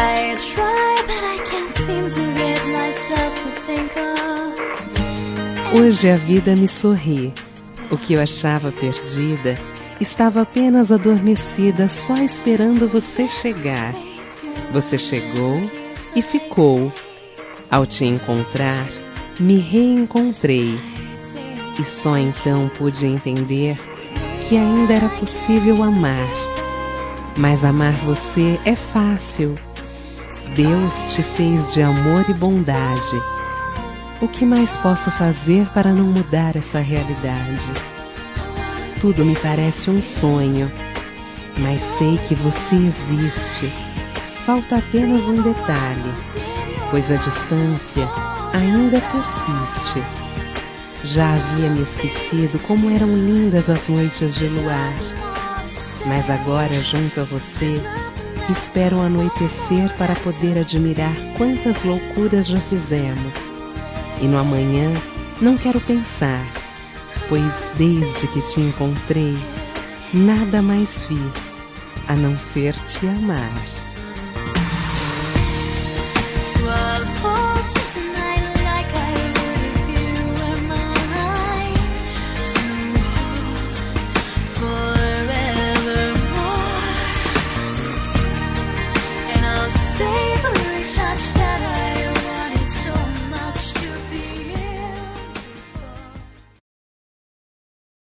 I try, but I can't seem to get myself to think of. Hoje a vida me sorri. O que eu achava perdida estava apenas adormecida, só esperando você chegar. Você chegou e ficou. Ao te encontrar, me reencontrei. E só então pude entender que ainda era possível amar. Mas amar você é fácil. Deus te fez de amor e bondade. O que mais posso fazer para não mudar essa realidade? Tudo me parece um sonho, mas sei que você existe. Falta apenas um detalhe, pois a distância ainda persiste. Já havia me esquecido como eram lindas as noites de luar, mas agora, junto a você, espero o anoitecer para poder admirar quantas loucuras já fizemos. E no amanhã não quero pensar, pois desde que te encontrei, nada mais fiz a não ser te amar.